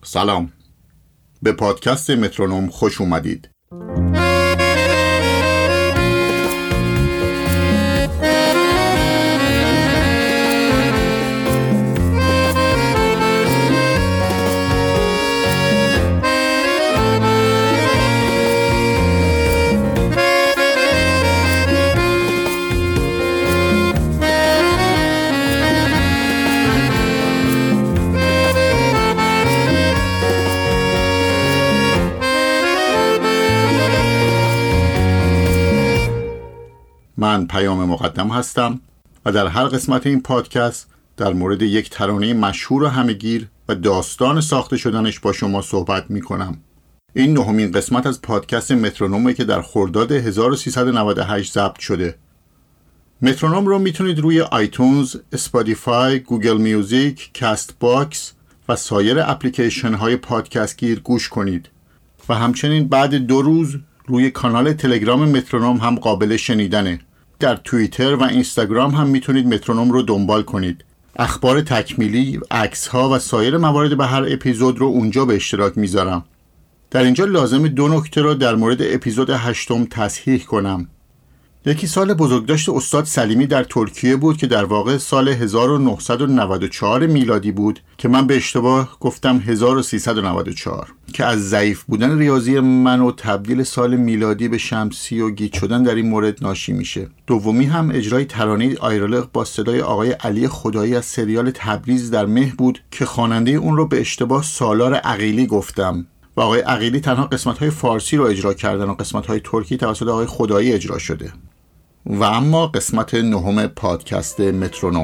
سلام، به پادکست مترونوم خوش اومدید. من پیام مقدم هستم و در هر قسمت این پادکست در مورد یک ترانه مشهور و همه‌گیر و داستان ساخته شدنش با شما صحبت می کنم. این نهمین قسمت از پادکست مترونومه که در خرداد 1398 ضبط شده. مترونوم رو میتونید روی آیتونز، اسپاتیفای، گوگل میوزیک، کاست باکس و سایر اپلیکیشن های پادکست گیر گوش کنید و همچنین بعد 2 روز روی کانال تلگرام مترونوم هم قابل شنیدنه. در توییتر و اینستاگرام هم میتونید مترونوم رو دنبال کنید. اخبار تکمیلی، عکس‌ها و سایر موارد به هر اپیزود رو اونجا به اشتراک میذارم. در اینجا لازم 2 نکته رو در مورد اپیزود 8 تصحیح کنم. یکی سال بزرگداشت استاد سلیمی در ترکیه بود که در واقع سال 1994 میلادی بود که من به اشتباه گفتم 1394 که از ضعیف بودن ریاضی من و تبدیل سال میلادی به شمسی و گیج شدن در این مورد ناشی میشه. دومی هم اجرای ترانه آیرالق با صدای آقای علی خدایی از سریال تبریز در مه بود که خواننده اون رو به اشتباه سالار عقیلی گفتم و آقای عقیلی تنها قسمت‌های فارسی رو اجرا کردن و قسمت‌های ترکی توسط آقای خدایی اجرا شده. و اما قسمت 9 پادکست مترونوم.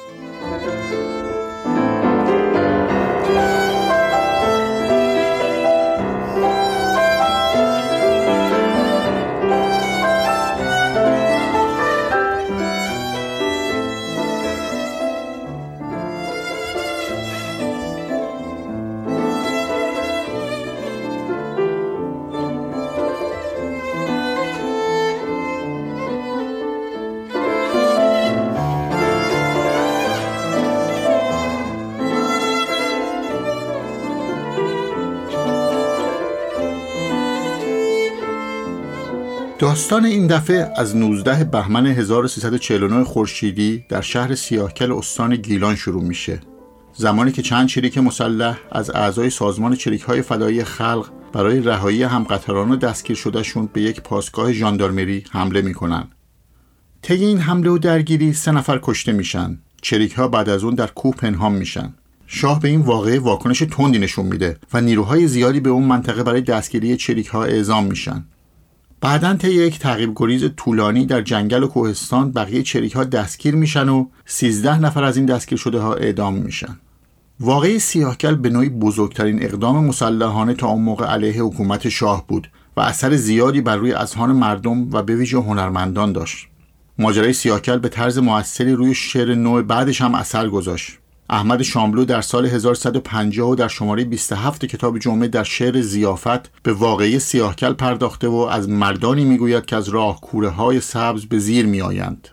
داستان این دفعه از 19 بهمن 1349 خورشیدی در شهر سیاهکل استان گیلان شروع میشه. زمانی که چند چریک مسلح از اعضای سازمان چریک‌های فدایی خلق برای رهایی همقطاران دستگیر شدهشون به یک پاسگاه ژاندارمری حمله میکنن. طی این حمله و درگیری 3 نفر کشته میشن. چریک‌ها بعد از اون در کوه پنهان میشن. شاه به این واقعه واکنش تندی نشون میده و نیروهای زیادی به اون منطقه برای دستگیری چریک‌ها اعزام میشن. بعداً طی یک تعقیب گریز طولانی در جنگل و کوهستان بقیه چریک‌ها دستگیر میشن و 13 نفر از این دستگیر شده ها اعدام میشن. واقعه سیاهکل به نوعی بزرگترین اقدام مسلحانه تا اون موقع علیه حکومت شاه بود و اثر زیادی بر روی اذهان مردم و به ویژه هنرمندان داشت. ماجرای سیاهکل به طرز مؤثری روی شعر نو بعدش هم اثر گذاشت. احمد شاملو در سال 1150 در شماره 27 کتاب جمعه در شعر ضیافت به واقعه سیاهکل پرداخته و از مردانی میگوید که از راه کوره‌های سبز به زیر میآیند.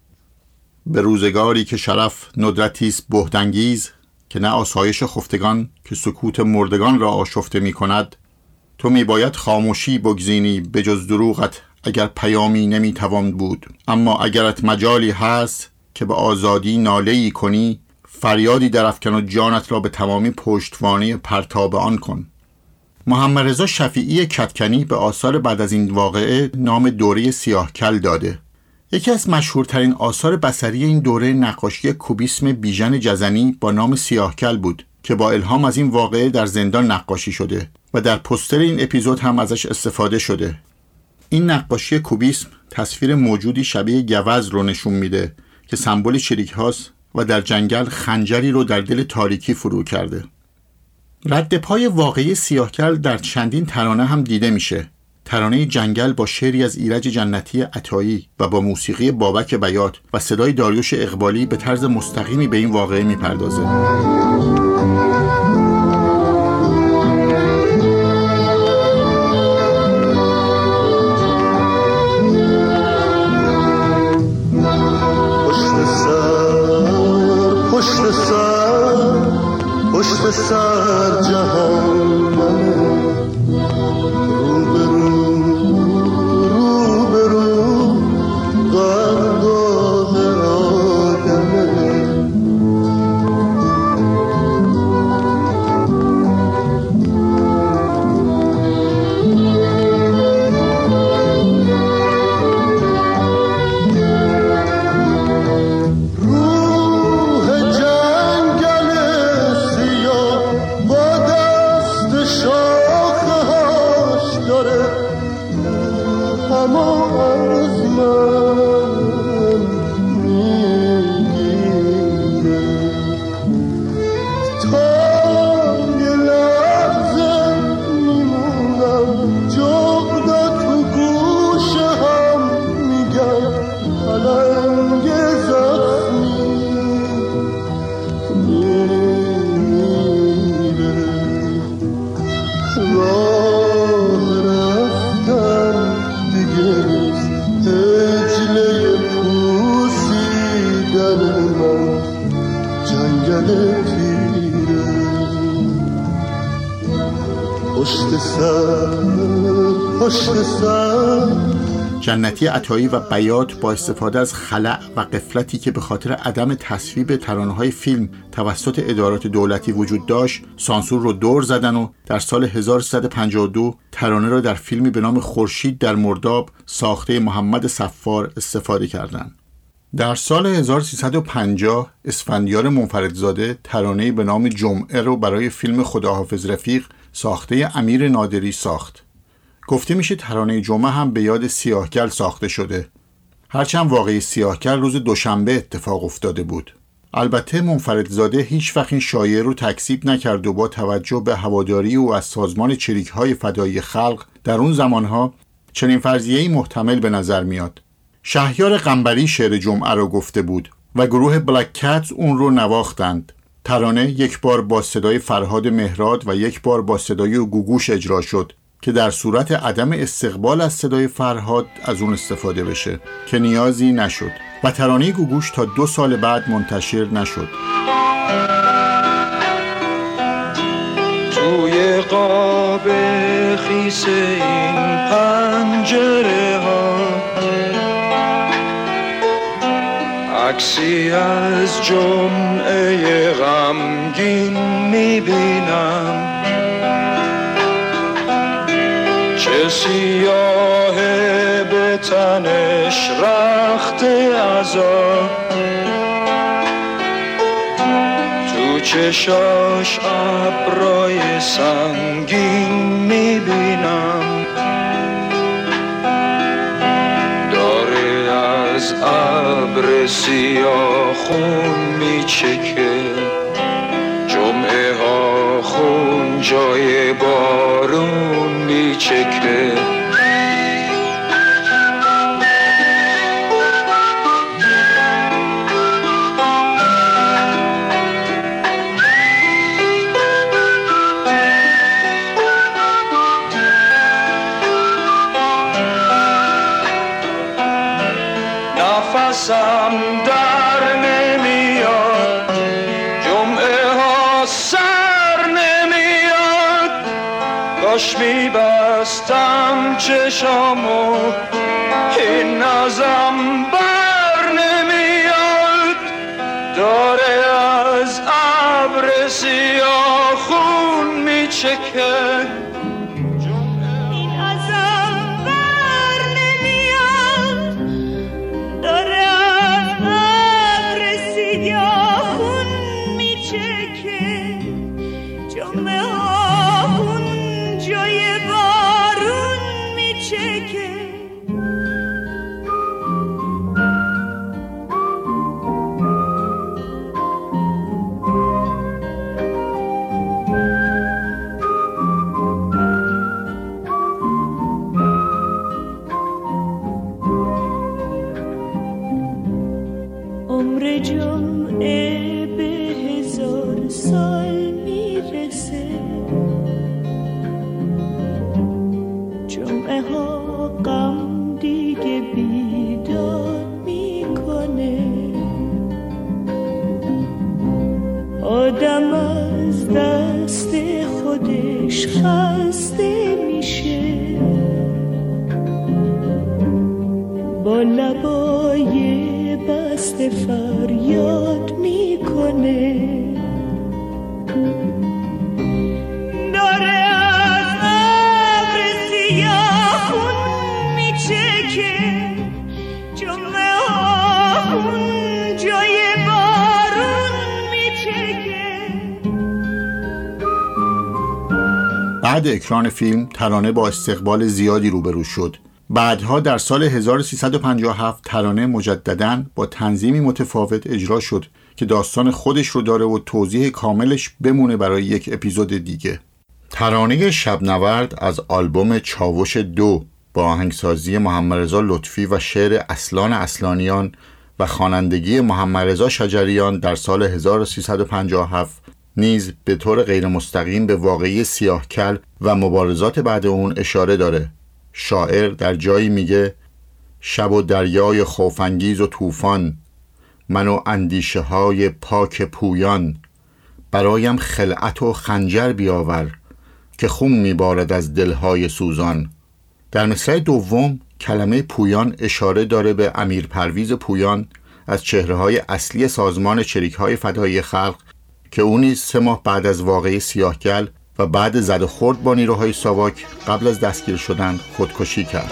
به روزگاری که شرف ندرتی است بهت‌انگیز، که نه آسایش خفتگان که سکوت مردگان را آشفته می‌کند، تو میباید خاموشی بگزینی به جز دروغت اگر پیامی نمیتوان بود. اما اگرت مجالی هست که به آزادی ناله‌ای کنی، فریادی درافکن و جانت را به تمامی پشتوانه پرتاب آن کن. محمد رضا شفیعی کدکنی به آثار بعد از این واقعه نام دوره سیاهکل داده. یکی از مشهورترین آثار بصری این دوره نقاشی کوبیسم بیژن جزنی با نام سیاهکل بود که با الهام از این واقعه در زندان نقاشی شده و در پوستر این اپیزود هم ازش استفاده شده. این نقاشی کوبیسم تصویر موجودی شبیه گوز رو نشون میده که سمبل چریک هاست و در جنگل خنجری رو در دل تاریکی فرو کرده. رد پای واقعی سیاهکل در چندین ترانه هم دیده میشه. ترانه جنگل با شعری از ایرج جنتی عطایی و با موسیقی بابک بیات و صدای داریوش اقبالی به طرز مستقیمی به این واقعه میپردازه. پشت سر در جهان جنتی عطایی و بیات با استفاده از خلأ و غفلتی که به خاطر عدم تصویب ترانه‌های فیلم توسط ادارات دولتی وجود داشت، سانسور رو دور زدن و در سال 1352 ترانه را در فیلمی به نام خورشید در مرداب ساخته محمد صفار استفاده کردند. در سال 1350 اسفندیار منفردزاده ترانه‌ای به نام جمعه رو برای فیلم خداحافظ رفیق ساخته امیر نادری ساخت. گفته میشه ترانه جمعه هم به یاد سیاهگل ساخته شده، هرچند واقعی سیاهگل روز دوشنبه اتفاق افتاده بود. البته منفردزاده هیچ وقت این شایعه رو تکذیب نکرد و با توجه به هواداری او از سازمان چریک‌های فدایی خلق در اون زمانها چنین فرضیه‌ای محتمل به نظر میاد. شهریار قنبری شعر جمعه رو گفته بود و گروه بلک کتس اون رو نواختند. ترانه یک بار با صدای فرهاد مهراد و یک بار با صدای گوگوش اجرا شد که در صورت عدم استقبال از صدای فرهاد از اون استفاده بشه که نیازی نشد و ترانه گوگوش تا 2 سال بعد منتشر نشد. توی قاب خیس این پنجره ها عکسی از جمعه غمگین میبینم، چه سیاهه به تنش رخت عذاب، تو چشاش ابرای سنگین میبینم، داره از ابر سیاه خون میچکه، جمعه ها خون جای بارون میچکه. نفسم در نمیاد، جمعه ها سر نمیاد، کاش میبستم چشامو این ازم بر نمیاد، داره از ابر سیاه خون میچکه، عمر جمعه به 1000 سال میرسه، دست خودش خسته میشه، با لبای بسته فریاد میکنه، داره از ابر سیاه خون میچکه، جمعه آهون جای بارون میچکه. بعد اکران فیلم ترانه با استقبال زیادی روبرو شد. بعدها در سال 1357 ترانه مجدداً با تنظیمی متفاوت اجرا شد که داستان خودش رو داره و توضیح کاملش بمونه برای یک اپیزود دیگه. ترانه شبنورد از آلبوم چاوش 2 با آهنگسازی محمدرضا لطفی و شعر اصلان اصلانیان و خوانندگی محمدرضا شجریان در سال 1357 نیز به طور غیر مستقیم به واقعی سیاهکل و مبارزات بعد اون اشاره داره. شاعر در جایی میگه شب و دریای خوف‌انگیز و طوفان، من و اندیشه های پاک پویان، برایم خلعت و خنجر بیاور که خون میبارد از دلهای سوزان. در مصرع دوم کلمه پویان اشاره داره به امیر پرویز پویان از چهره‌های اصلی سازمان چریک‌های فدایی خلق که او نیز 3 ماه بعد از واقعه سیاهکل و بعد زد و خورد با نیروهای ساواک قبل از دستگیر شدن خودکشی کرد.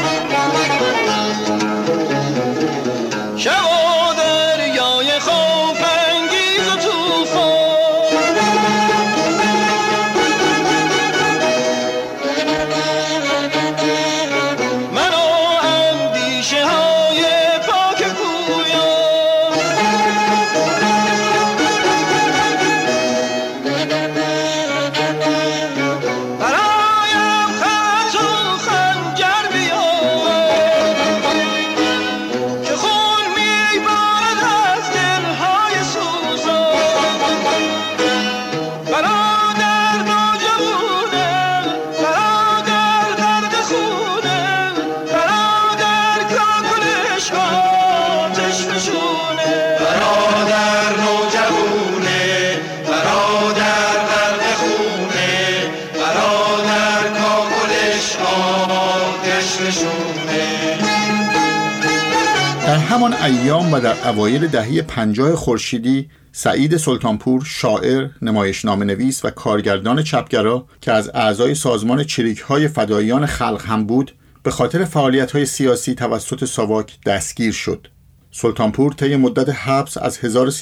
در همان ایام و در اوایل دهه 50 خورشیدی سعید سلطانپور، شاعر، نمایشنامه نویس و کارگردان چپگرا که از اعضای سازمان چریک‌های فداییان خلق هم بود، به خاطر فعالیت‌های سیاسی توسط ساواک دستگیر شد. سلطانپور طی مدت حبس از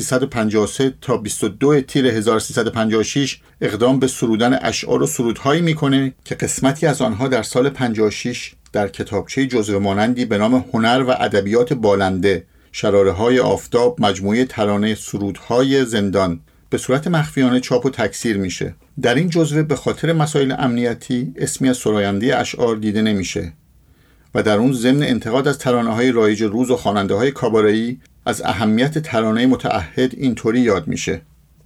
1353 تا 22 تیر 1356 اقدام به سرودن اشعار و سرودهایی میکنه که قسمتی از آنها در سال 56 در کتابچه جزوه مانندی به نام هنر و ادبیات بالنده، شراره‌های آفتاب، مجموعه ترانه سرودهای زندان به صورت مخفیانه چاپ و تکثیر میشه. در این جزوه به خاطر مسائل امنیتی اسمی از سراینده اشعار دیده نمیشه و در اون ضمن انتقاد از ترانه‌های رایج روز و خواننده‌های کاباره‌ای از اهمیت ترانه متعهد اینطوری یاد میشه: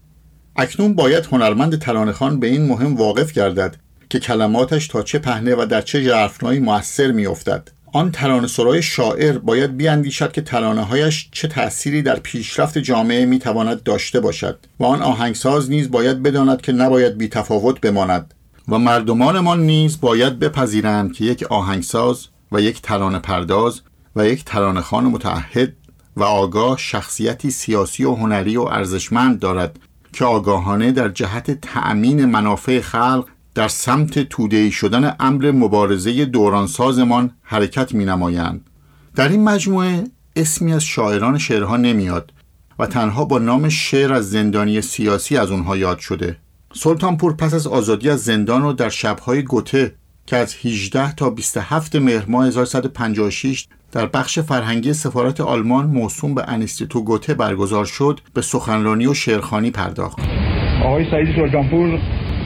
اکنون باید هنرمند ترانه‌خوان به این مهم واقف گردد که کلماتش تا چه پهنه و در چه ژرفنایی مؤثر می‌افتد. آن ترانه‌سرای شاعر باید بیاندیشد که ترانه‌هایش چه تأثیری در پیشرفت جامعه می‌تواند داشته باشد و آن آهنگساز نیز باید بداند که نباید بی‌تفاوت بماند و مردمانمان نیز باید بپذیرند که یک آهنگساز و یک ترانه پرداز و یک ترانه‌خوان متعهد و آگاه شخصیتی سیاسی و هنری و ارزشمند دارد که آگاهانه در جهت تأمین منافع خلق در سمت توده‌ای شدن امر مبارزه دورانسازمان حرکت می‌نمایند. در این مجموعه اسمی از شاعران شعرها نمیاد و تنها با نام شعر از زندانی سیاسی از اونها یاد شده. سلطانپور پس از آزادی از زندان و در شب‌های گوته که از 18 تا 27 مهر ماه 1156 در بخش فرهنگی سفارت آلمان موسوم به انستیتو گوته برگزار شد، به سخنرانی و شعرخوانی پرداخت. آقای سعید سلطانپور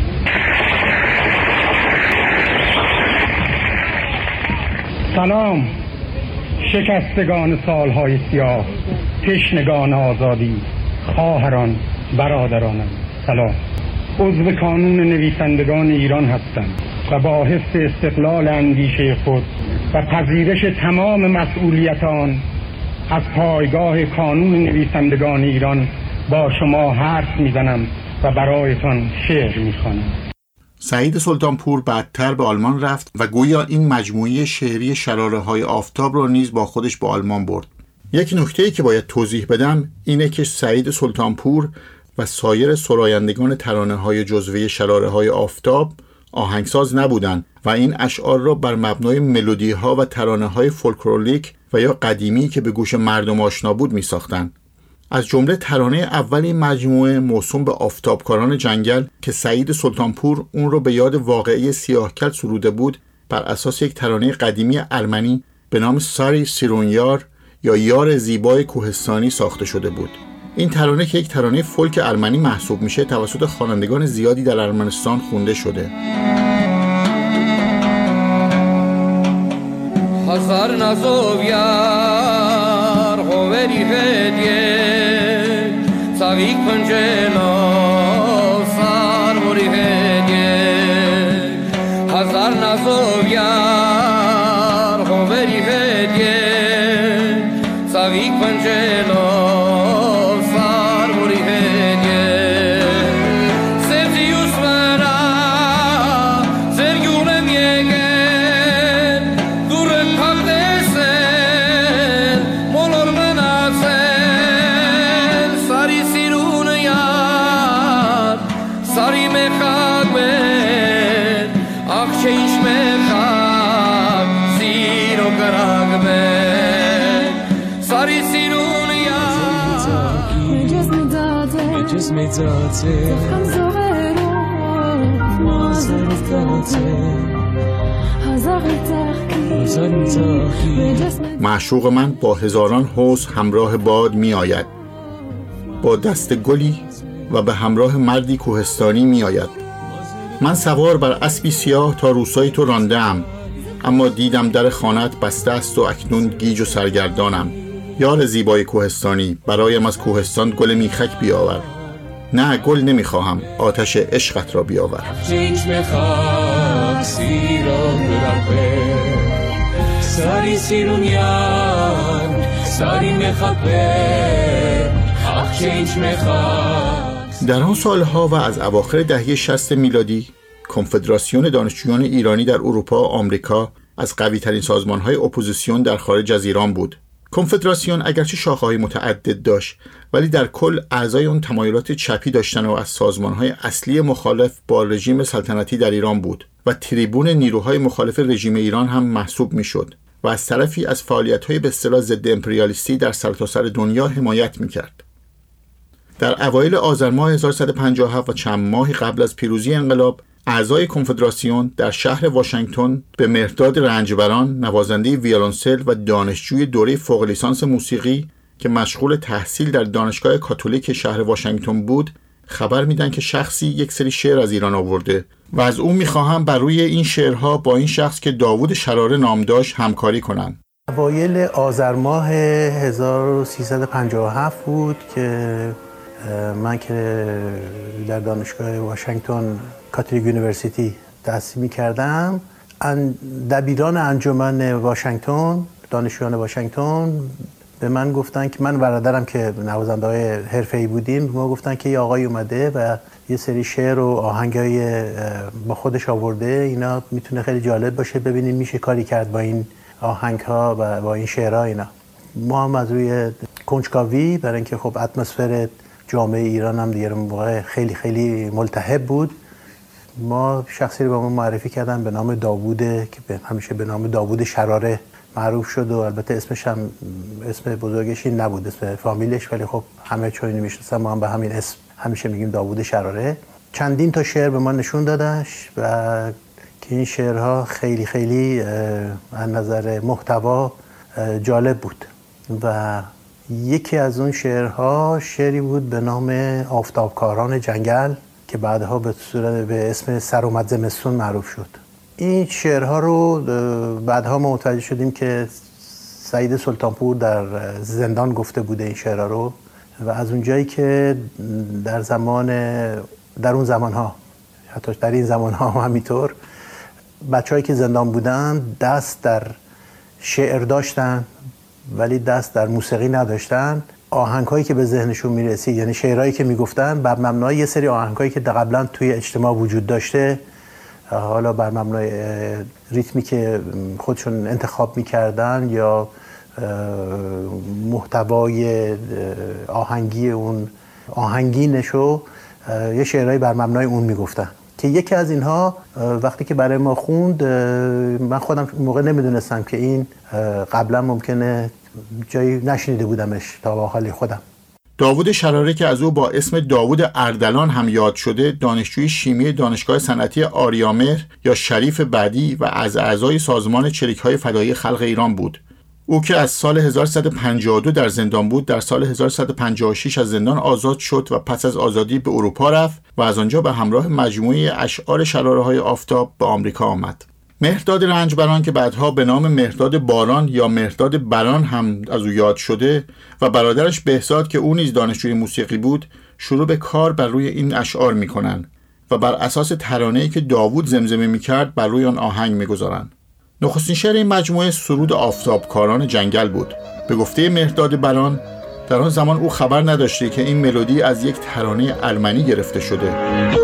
سلام، شکستگان سالهای سیاه، تشنگان آزادی، خواهران، برادرانم، سلام. عضو کانون نویسندگان ایران هستم و با حفظ استقلال اندیشه خود و پذیرش تمام مسئولیت آن از پایگاه کانون نویسندگان ایران با شما حرف میزنم و برایتان شعر می‌خوانم. سعید سلطانپور بعدتر به آلمان رفت و گویا این مجموعه شعری شراره‌های آفتاب را نیز با خودش به آلمان برد. یک نکته‌ای که باید توضیح بدم اینه که سعید سلطانپور و سایر سرایندگان ترانه‌های جزوه شراره‌های آفتاب آهنگساز نبودند و این اشعار را بر مبنای ملودی‌ها و ترانه‌های فولکلوریک و یا قدیمی که به گوش مردم آشنا بود می‌ساختند. از جمله ترانه اول این مجموعه موسوم به آفتابکاران جنگل که سعید سلطانپور اون رو به یاد واقعه سیاهکل سروده بود بر اساس یک ترانه قدیمی ارمنی به نام ساری سیرونیار یا یار زیبای کوهستانی ساخته شده بود. این ترانه که یک ترانه فولک ارمنی محسوب میشه توسط خوانندگان زیادی در ارمنستان خونده شده. هزار نازویار غوری هدیه ساویک پنجلا ساروری هدیه هزار نازویار غوری هدیه ساویک پنجلا معشوق من با هزاران حوض همراه باد می آید، با دست گلی و به همراه مردی کوهستانی می آید. من سوار بر اسبی سیاه تا روسای تو راندم، اما دیدم در خانت بسته است و اکنون گیج و سرگردانم. یار زیبای کوهستانی، برایم از کوهستان گل میخک بیاور. نه، گل نمیخواهم، آتش عشقت را بیاور. ساری سیرونیان ساری مخبر چنج میخواد. در آن سالها و از اواخر دهه 60 میلادی کنفدراسیون دانشجویان ایرانی در اروپا و آمریکا از قوی‌ترین سازمان‌های اپوزیسیون در خارج از ایران بود. کنفدراسیون اگرچه شاخه‌های متعدد داشت ولی در کل اعضای اون تمایلات چپی داشتن و از سازمان‌های اصلی مخالف با رژیم سلطنتی در ایران بود و تریبون نیروهای مخالف رژیم ایران هم محسوب می‌شد و از طرفی از فعالیت‌های به اصطلاح ضد امپریالیستی در سرتاسر دنیا حمایت می‌کرد. در اوایل آذر ماه 1157 و چند ماهی قبل از پیروزی انقلاب، اعضای کنفدراسیون در شهر واشنگتن به مهرداد رنجبران، نوازنده ویولنسل و دانشجوی دوره فوق لیسانس موسیقی که مشغول تحصیل در دانشگاه کاتولیک شهر واشنگتن بود، خبر میدن که شخصی یک سری شعر از ایران آورده و از اون میخواهم بر روی این شعرها با این شخص که داوود شراره نام داشت همکاری کنن. اوایل آذر ماه 1357 بود که من که در دانشگاه واشنگتن کاتولیک یونیورسیتی تحصیل می‌کردم، دبیران انجمن واشنگتن، دانشجویان واشنگتن به من گفتن که من برادرم که نوازنده‌های حرفه‌ای بودیم، ما گفتن که یه آقای اومده و یه سری شعر و آهنگای با خودش آورده، اینا میتونه خیلی جالب باشه، ببینیم میشه کاری کرد با این آهنگ‌ها و با این شعرها. اینا ما هم از روی کنجکاوی، برای اینکه خب اتمسفر جامعه ایران هم دیگه موقع خیلی خیلی ملتهب بود، ما شخصی رو به ما معرفی کردن به نام داوود که همیشه به نام داوود شراره معروف شد و البته اسمش هم اسم بزرگش این نبود، اسم فامیلش، ولی خب همه چون اینو میشناسن ما هم به همین اسم همیشه میگیم داوود شراره. چندین تا شعر به ما نشون دادش و که این شعرها خیلی خیلی از نظر محتوا جالب بود و یکی از اون شعرها شعری بود به نام آفتابکاران جنگل که بعدها به اسم سر اومد زمستون معروف شد. این شعرها رو بعدها ما متوجه شدیم که سعید سلطانپور در زندان گفته بوده این شعرها رو و از اونجایی که در اون زمانها، حتی در این زمانها هم همینطور، بچه‌هایی که زندان بودن دست در شعر داشتن ولی دست در موسیقی نداشتن، آهنگایی که به ذهنشون میرسید، یعنی شعرهایی که میگفتن بر مبنای یه سری آهنگایی که قبلا توی اجتماع وجود داشته، حالا بر مبنای ریتمی که خودشون انتخاب میکردن یا محتوای آهنگی اون آهنگینشو، یه شعرهایی بر مبنای اون میگفتن که یکی از اینها وقتی که برای ما خوند، من خودم موقع نمیدونستم که این قبلا ممکنه جایی نشنیده بودمش تا به حال خودم. داوود شراره که از او با اسم داوود اردلان هم یاد شده، دانشجوی شیمی دانشگاه صنعتی آریامهر یا شریف بعدی و از اعضای سازمان چریک‌های فدایی خلق ایران بود. او که از سال 1152 در زندان بود، در سال 1156 از زندان آزاد شد و پس از آزادی به اروپا رفت و از آنجا به همراه مجموعه اشعار شراره‌های آفتاب به آمریکا آمد. مهرداد رنجبران که بعدها به نام مهرداد باران یا مهرداد بران هم از او یاد شده و برادرش بهزاد که او نیز دانشجوی موسیقی بود، شروع به کار بر روی این اشعار می‌کنند و بر اساس ترانه‌ای که داوود زمزمه می‌کرد بر روی آن آهنگ می‌گذارند. نخستین شعر این مجموعه سرود آفتابکاران جنگل بود. به گفته مهرداد بران، در آن زمان او خبر نداشته که این ملودی از یک ترانه ارمنی گرفته شده.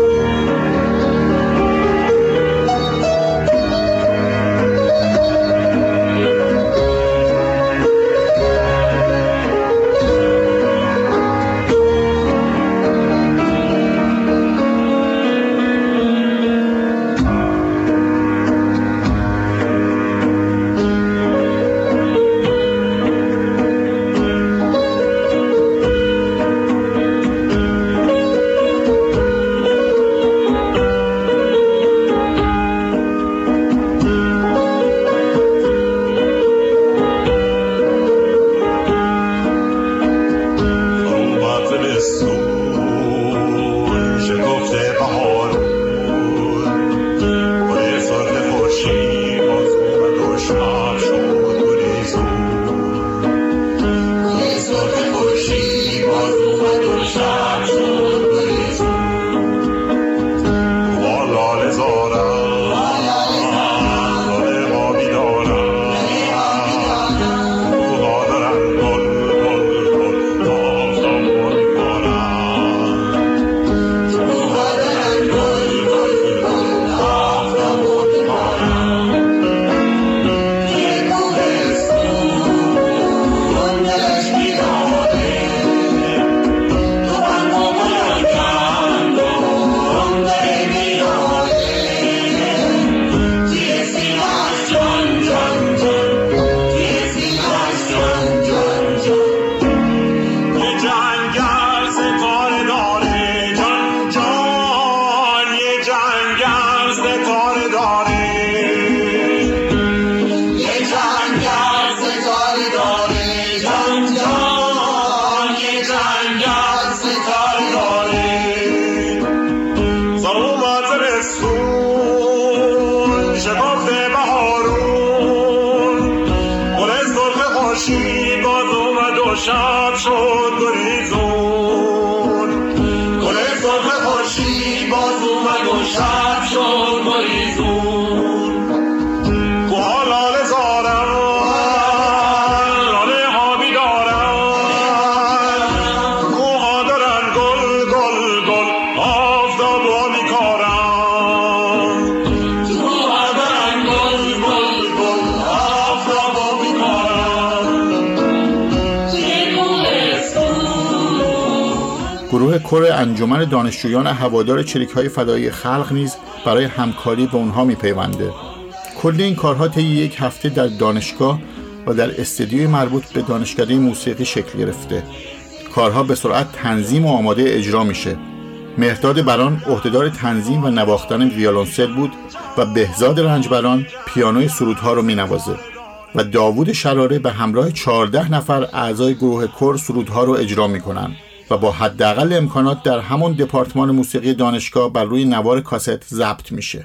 گروه کور انجمن دانشجویان هوادار چریک‌های فدایی خلق نیز برای همکاری با اونها میپیونده. کل این کارها طی یک هفته در دانشگاه و در استودیوی مربوط به دانشکده موسیقی شکل گرفته. کارها به سرعت تنظیم و آماده اجرا میشه. مهرداد بران عهدهدار تنظیم و نواختن ویولنسل بود و بهزاد رنجبران پیانوی سرودها رو مینوازه و داوود شراره به همراه 14 نفر اعضای گروه کور سرودها رو اجرا میکنن و با حداقل امکانات در همون دپارتمان موسیقی دانشگاه بر روی نوار کاست ضبط میشه.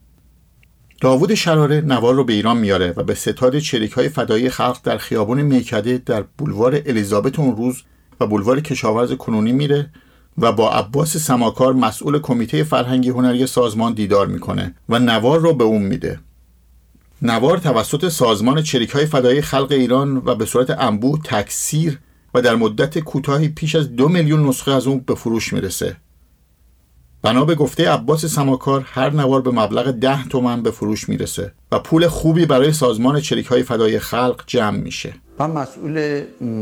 داوود شراره نوار رو به ایران میاره و به ستاد چریک‌های فدایی خلق در خیابان میکده در بولوار الیزابت اون روز و بولوار کشاورز کنونی میره و با عباس سماکار مسئول کمیته فرهنگی هنری سازمان دیدار میکنه و نوار رو به اون میده. نوار توسط سازمان چریک‌های فدایی خلق ایران و به صورت انبوه تکثیر و در مدت کوتاهی پیش از 2 میلیون نسخه از اون به فروش میرسه. بنا به گفته عباس سماکار هر نوار به مبلغ 10 تومان به فروش میرسه و پول خوبی برای سازمان چریک‌های فدایی خلق جمع میشه. من مسئول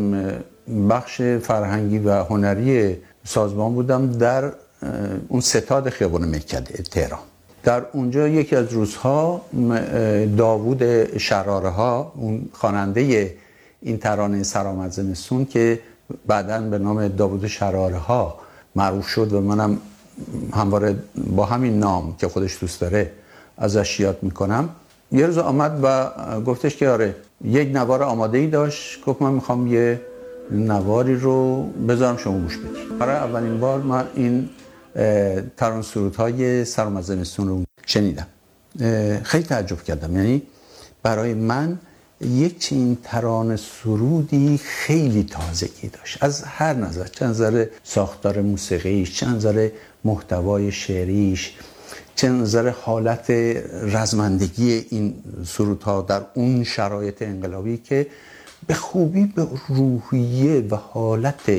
بخش فرهنگی و هنری سازمان بودم در اون ستاد خیابان میکده تهران. در اونجا یکی از روزها داوود شراره‌ها، اون خواننده این ترانه سرآمد زمستون که بعداً به نام داوود شراره‌ها معروف شد و منم همواره با همین نام که خودش دوست داره ازش یاد میکنم، یه روز آمد و گفتش که آره یک نوار آماده‌ای داشت. گفت من میخوام یه نواری رو بذارم شما گوش بدید. برای اولین بار من این ترانه سرودهای سرآمد زمستون رو شنیدم. خیلی تعجب کردم. یعنی برای من یک چنین ترانه سرودی خیلی تازگی داشت از هر نظر، چه نظر ساختار موسیقیش، چه نظر محتوای شعریش، چه نظر حالت رزمندگی این سرودها در اون شرایط انقلابی که به خوبی به روحیه و حالت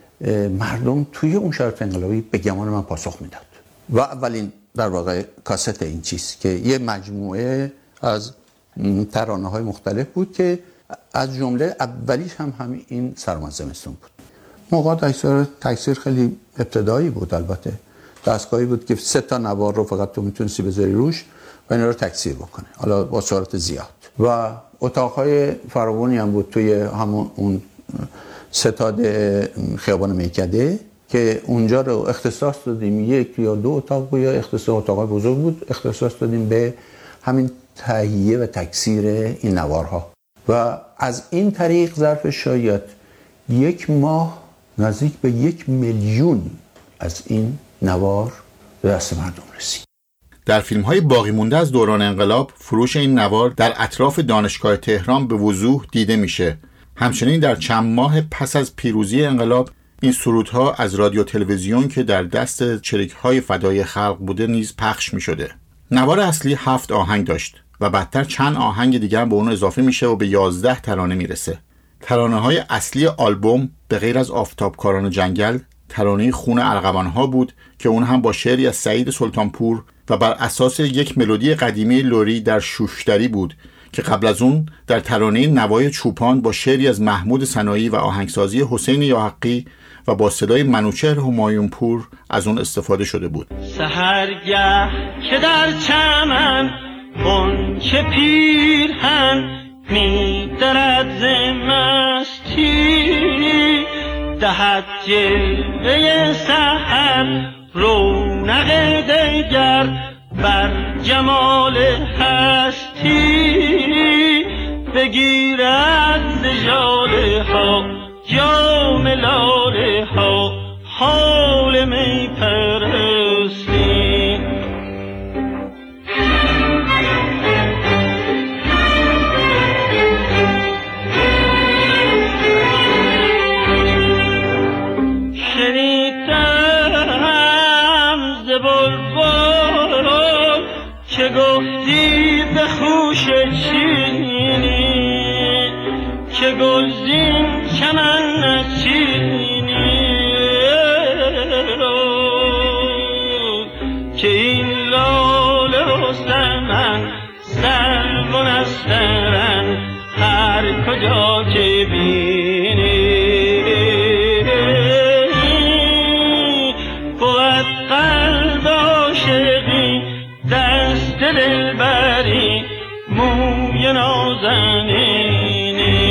مردم توی اون شرایط انقلابی به گمان من پاسخ میداد. و اولین در واقع کاست این چیز که یه مجموعه از ترانه‌های مختلف بود که از جمله اولیش هم همین این سرآمد زمستون بود. موقع تکثیر خیلی ابتدایی بود، البته دستگاهی بود که 3 تا نوار رو فقط تو میتونستی بذاری روش و اینا رو تکثیر بکنه، حالا با سرعت زیاد. و اتاق‌های فراوانی هم بود توی همون اون ستاد خیابان میکده که اونجا رو اختصاص دادیم، 1 یا 2 اتاق بود یا اختصاص اتاق‌های بزرگ بود، اختصاص دادیم به همین تهیه و تکثیر این نوارها. و از این طریق ظرف شاید 1 ماه نزدیک به 1 میلیون از این نوار به دست مردم رسید. در فیلم‌های باقی مونده از دوران انقلاب فروش این نوار در اطراف دانشگاه تهران به وضوح دیده میشه. همچنین در چند ماه پس از پیروزی انقلاب این سرودها از رادیو تلویزیون که در دست چریک‌های فدایی خلق بوده نیز پخش می‌شده. نوار اصلی 7 آهنگ داشت و بعدتر چند آهنگ دیگه هم به اون اضافه میشه و به 11 ترانه میرسه. ترانه‌های اصلی آلبوم به غیر از آفتابکاران جنگل ترانه خون ارغوان‌ها بود که اون هم با شعری از سعید سلطانپور و بر اساس یک ملودی قدیمی لری در شوشتری بود که قبل از اون در ترانه نوای چوپان با شعری از محمود سنایی و آهنگسازی حسین یاحقی و با صدای منوچهر همایونپور از اون استفاده شده بود. سحرگه که در چمن غنچه پیرهن می‌درد ز مستی، دهد جلوه سحر رونق دگر بر جمال هستی، بگیرد ز ژاله ها جام لاله ها حال می پرستی. شنیدم ز بلبل که گفتی به خوش چینی، که گلزین چمن نچینی، که این لاله و سمن سرو و نسترن هر کجا که بینی، بود قلب عاشقی دست دلبری موی نازنینی.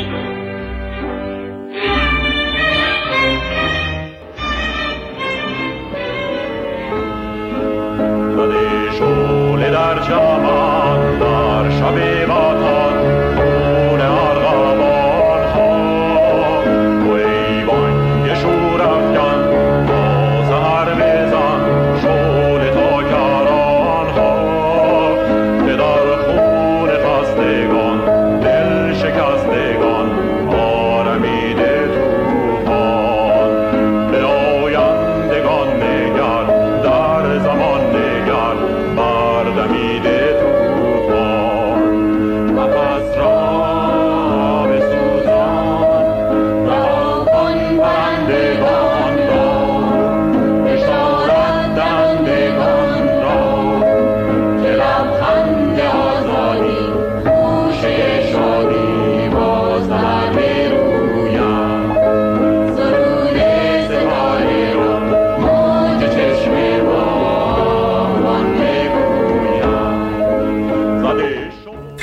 زده شعله در چمن در شب وطن خون ارغوان ها، تو ای بانگ شور افکن تا سحر بزن شعله تا کران ها، که در خون خستگان دل شکستگان آرمیده طوفان، به آیندگان نگر در زمان نگر بردمیده طوفان.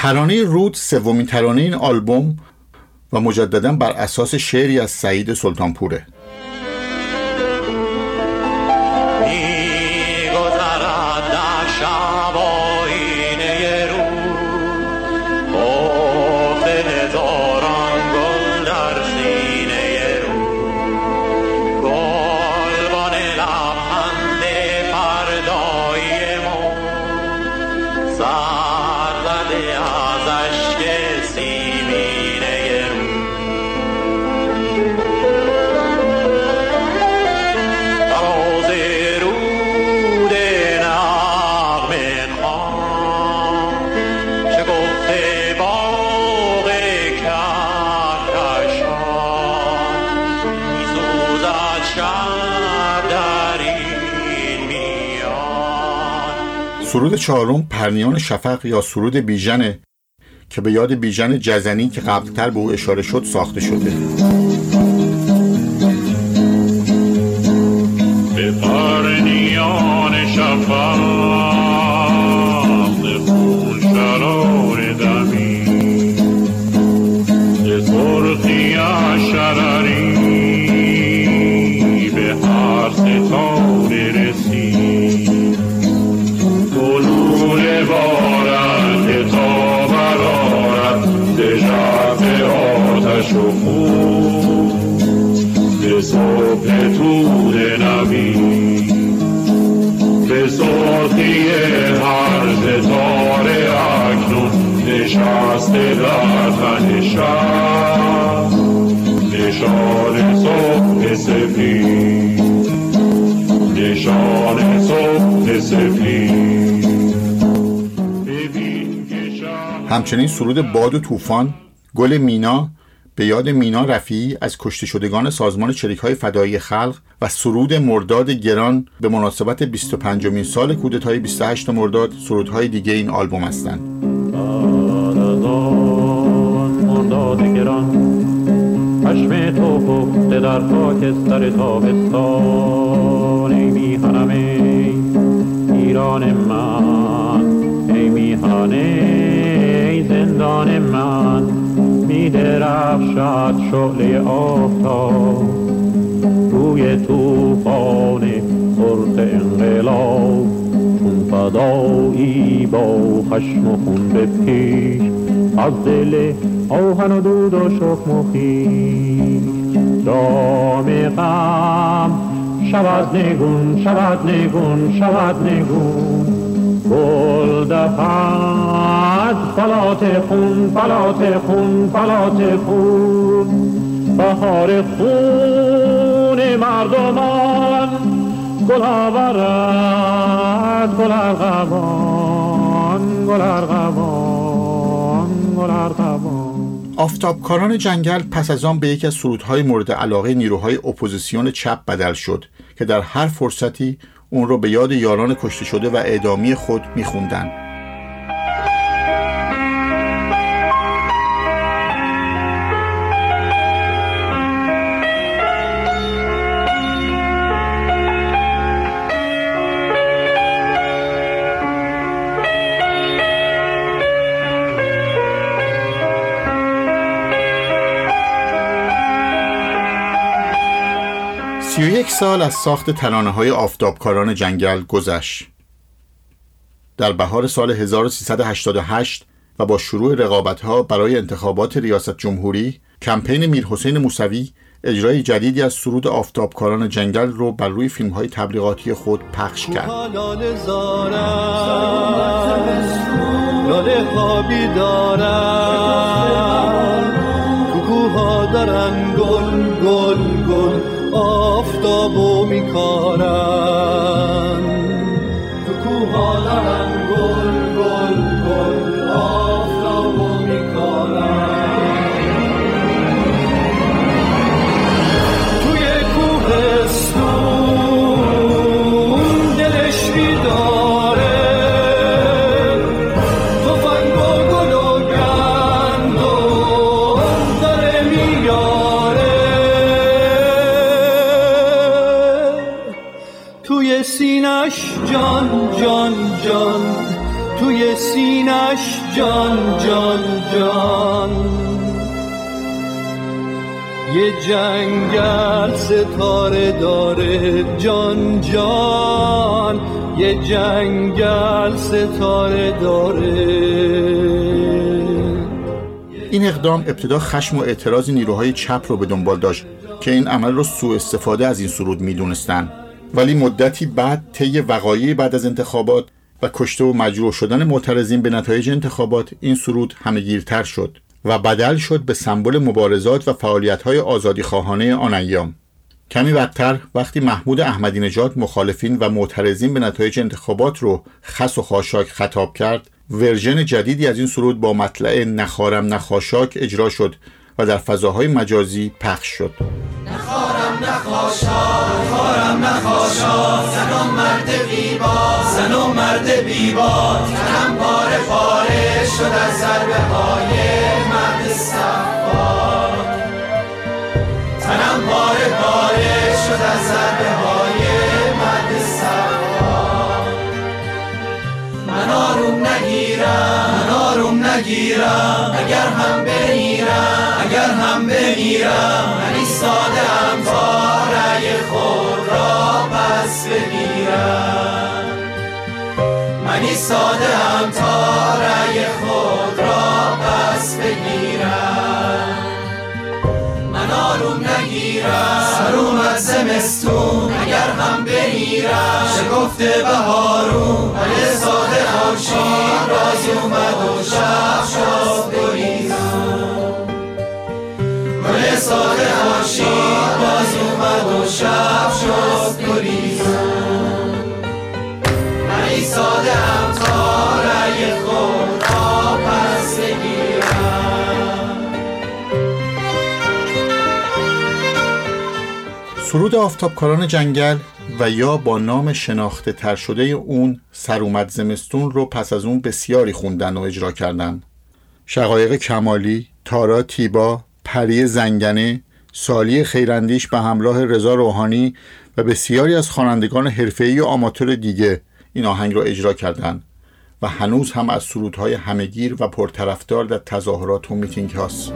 ترانه رود سومین ترانه این آلبوم و مجدداً بر اساس شعری از سعید سلطانپوره. سرود چهارم پرنیان شفق یا سرود بیژنه که به یاد بیژن جزنی که قبلتر به او اشاره شد ساخته شده. به پرنیان شفق خون شرار دمی به سرخی شرری به هر ستاره رسید بارد تا برارد به شب آتش و خون به صبح طول نبی به سرخی هر ستاره اکنون نشسته در تن شب نشان صبح سفید نشان صبح سفید. همچنین سرود باد و طوفان گل مینا به یاد مینا رفیعی از کشته شدگان سازمان چریک‌های فدایی خلق و سرود مرداد گران به مناسبت 25مین سال کودتای 28 مرداد سرودهای دیگه این آلبوم هستند. مرداد گران پشم تو پخته در خاکستر تابستان ای میهنم ایران من ای میهن ای زندان من میدرخشد شعله آفتاب روی طوفان سرخ انقلاب چون فدایی با خشم و خون به پیش از دل آهن و دود و شکم و خویش جام غم شود نگون شود نگون شود نگون گل دفد فلات خون فلات خون فلات خون بهار خون مردمان گل آورد گل ارغوان گل ارغوان گل ارغوان. آفتابکاران جنگل پس از آن به یکی از سرودهای مورد علاقه نیروهای اپوزیسیون چپ بدل شد که در هر فرصتی اون رو به یاد یاران کشته شده و اعدامی خود میخوندن. 31 سال از ساخت ترانه‌های آفتابکاران جنگل گذشت. در بهار سال 1388 و با شروع رقابت‌ها برای انتخابات ریاست جمهوری، کمپین میرحسین موسوی اجرای جدیدی از سرود آفتابکاران جنگل رو بر روی فیلم‌های تبلیغاتی خود پخش کرد. لاله خوابی دارن کوکوها دارن گل گل گل آفتابو میکارن کوکوها دارن گل گل گل آفتابو میکارن توی کوهستون دلش بیداره سینش جان جان جان توی سینش جان جان جان. یه جنگل ستاره داره جان جان، یه جنگل ستاره داره. این اقدام ابتدا خشم و اعتراض نیروهای چپ رو به دنبال داشت که این عمل رو سوء استفاده از این سرود میدونستن، ولی مدتی بعد طی وقایع بعد از انتخابات و کشته و مجروح شدن معترضین به نتایج انتخابات این سرود همه‌گیرتر شد و بدل شد به سمبل مبارزات و فعالیت‌های آزادیخواهانه آن ایام. کمی بعدتر وقتی محمود احمدی نژاد مخالفین و معترضین به نتایج انتخابات رو خس و خاشاک خطاب کرد، ورژن جدیدی از این سرود با مطلع نخارم نخاشاک اجرا شد و در فضاهای مجازی پخش شد. نخارم نخاشاک، نخارم نخاشاک، زنم مرد بیبار، زنم مرد بیبار، تنم پاره پاره شد از ضربه های مرد صفار، تنم پاره پاره شد از ضربه های مرد صفار. من آروم نگیرم، من آروم نگیرم، اگر هم بمیرم، اگر هم بمیرم، من ایستاده‌ام تا رأی خود را پس بگیرم، من ایستاده‌ام تا رأی خود را پس بگیرم. من آروم نگیرم، سر اومد زمستون، اگر هم بمیرم، شکفته بهارون، ولی ساده خورشید راز اومد و شب شد گریزون، ولی ساده خورشید باز اومد و شب شد گریزون. من ایستاده‌ام تا رأی خود را پس بگیرم. سرود آفتابکاران جنگل و یا با نام شناخته تر شده اون سر اومد زمستون رو پس از اون بسیاری خوندن و اجرا کردن. شقایق کمالی، تارا تیبا، پری زنگنه، سالی خیراندیش به همراه رضا روحانی و بسیاری از خوانندگان حرفه‌ای و آماتور دیگه این آهنگ رو اجرا کردند و هنوز هم از سرودهای همه‌گیر و پرطرفدار در تظاهرات و میتینگ هاست.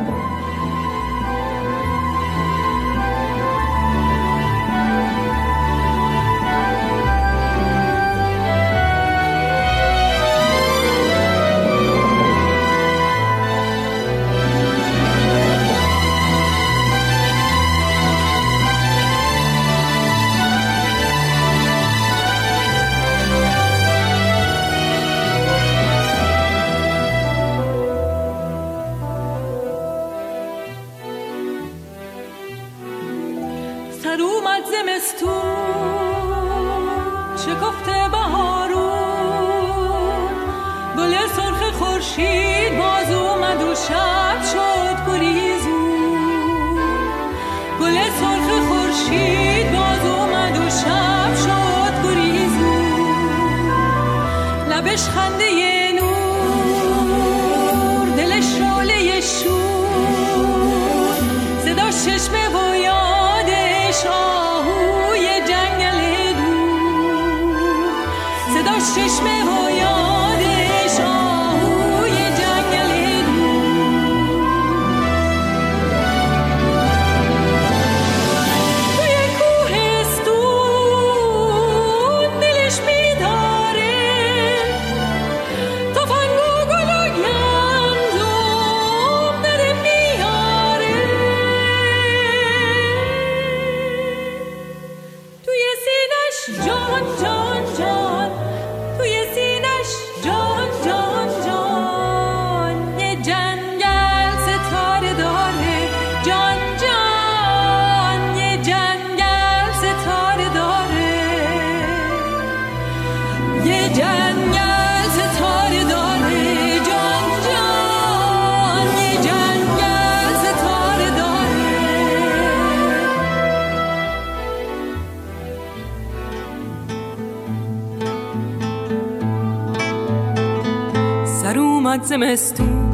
زمستون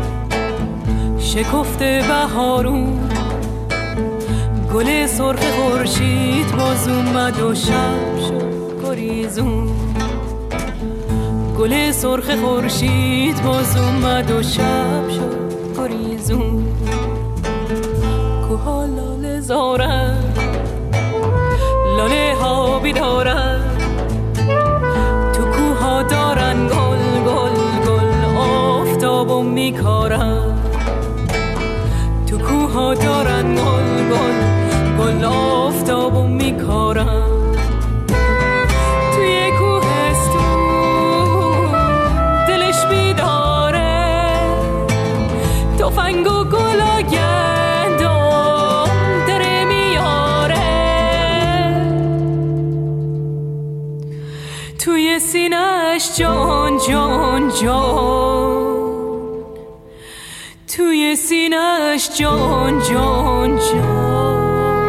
شکفته بهارون، گل سرخ خورشید باز اومد و شب شد گریزون، گل گل سرخ خورشید باز اومد و شب شد گریزون. کوها لاله زارن، لاله ها بیدارن، تو کوها دارن گل گل گل آفتابو میکارن. تو کوها دارن گل گل گل آفتابو میکارن. توی کوهستون دلش بیداره، تفنگ و گل و گندم دره میاره. توی سینه‌اش جان جان جان، توی سینه‌اش جان جان جان.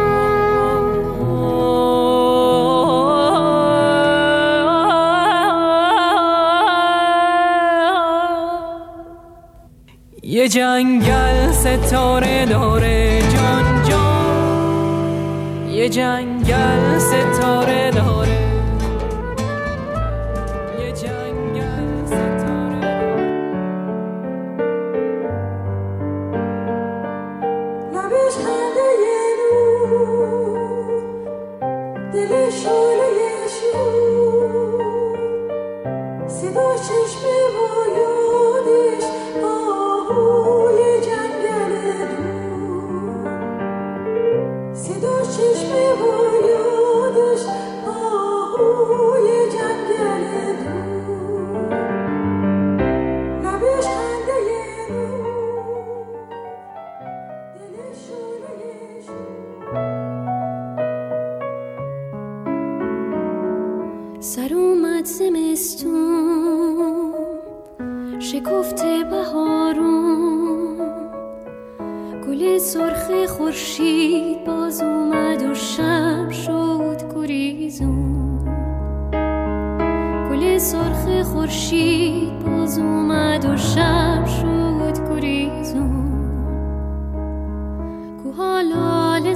یه جنگل ستاره داره جان جان، یه جنگل ستاره داره، یه جنگل ستاره داره. لبش خنده نور، دل شعله شور، صدا چشم و یادش آهوی جنگل دور. صدا چشم و یادش آهوی جنگل دور. لبش خنده نور، دل شعله شور. سر اومد زمستون، شکفته بهارون، گل سرخ خورشید باز اومد و شب شد گریزون. گل سرخ خورشید باز اومد و شب شد گریزون. کوها لاله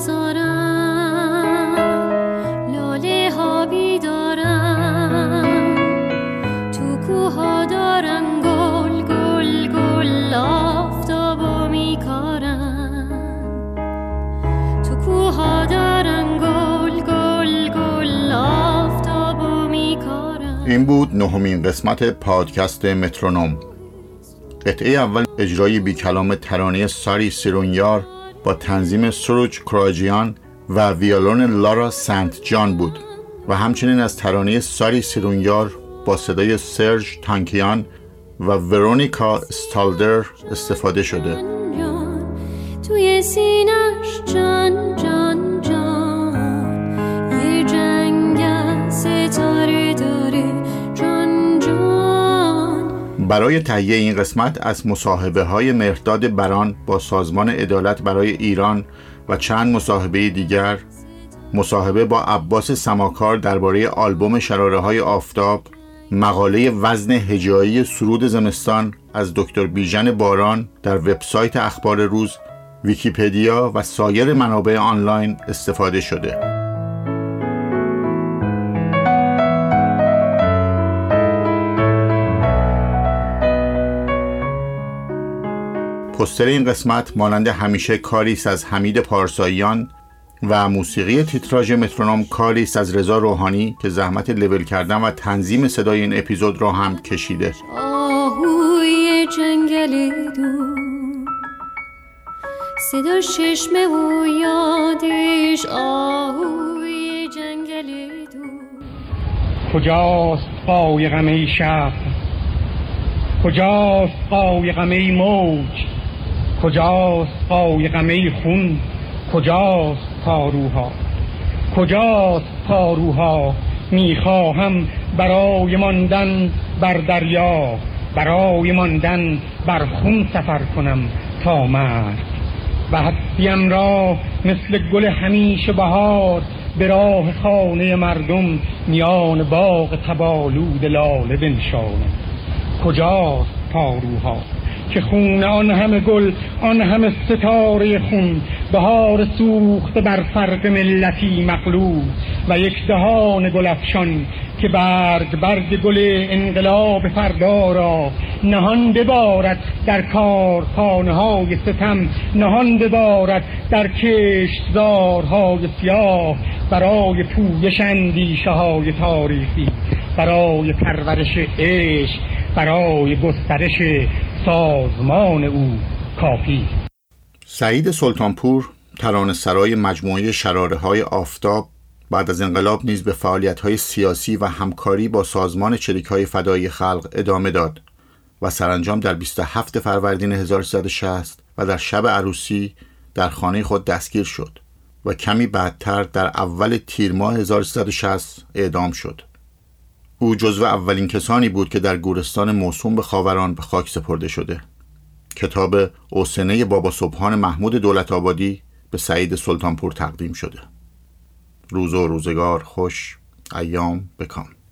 زارن، لاله ها بیدارن، تو کوها دارن گل گل گل آفتابو میکارن. تو کوها دارن گل گل گل آفتابو میکارن. این بود 9مین قسمت پادکست مترونوم. قطعه اول اجرای بی کلام ترانه ساری سیرونیار با تنظیم سروج کراجیان و ویولون لارا سنت جان بود و همچنین از ترانه ساری سیرونیار با صدای سرج تانکیان و ورونیکا استالدر استفاده شده. توی سینه‌اش جان جان جان، یه جنگل ستاره داره جان جان. برای تهیه این قسمت از مصاحبه‌های مهرداد بران با سازمان عدالت برای ایران و چند مصاحبه دیگر، مصاحبه با عباس سماکار درباره آلبوم شراره‌های آفتاب، مقاله وزن هجایی سرود زمستان از دکتر بیژن باران در وبسایت اخبار روز، ویکی‌پدیا و سایر منابع آنلاین استفاده شده. پوستر این قسمت مانند همیشه کاری است از حمید پارساییان و موسیقی تیتراژ مترونوم کاری است از رضا روحانی که زحمت لول کردن و تنظیم صدای این اپیزود را هم کشیده. آهوی جنگل دور، صدا چشمه و یادش آهوی جنگل دور. کجاست قایقم ای شب، کجاست قایقم ای موج، کجاست قایقم ای خون، کجاست پاروها، کجاست پاروها. میخواهم برای ماندن بر دریا، برای ماندن بر خون سفر کنم تا مرگ. و هستیم را مثل گل همیشه بهار به راه خانه مردم میان باغ تبالود لاله بنشانم. کجاست پاروها؟ که خون آن همه گل، آن همه ستاره خون، بهار سوخته بر فرق ملتی مغلوب و یک دهان گل افشان که برگ گل انقلاب فردا را نهان ببارد در کارخانه‌های ستم، نهان ببارد در کشتزارهای سیاه، برای پویش اندیشه‌های تاریخی، برای پرورش عشق، برای گسترش سازمان او کافی. سعید سلطانپور، ترانه‌سرای مجموعه شراره‌های آفتاب، بعد از انقلاب نیز به فعالیت‌های سیاسی و همکاری با سازمان چریک‌های فدایی خلق ادامه داد و سرانجام در 27 فروردین 1360 و در شب عروسی در خانه خود دستگیر شد و کمی بعدتر در اول تیر ماه 1360 اعدام شد. او جزو اولین کسانی بود که در گورستان موسوم به خاوران به خاک سپرده شده. کتاب اوسنه بابا سبحان محمود دولت‌آبادی به سعید سلطانپور تقدیم شده. روز و روزگار خوش، ایام بکام.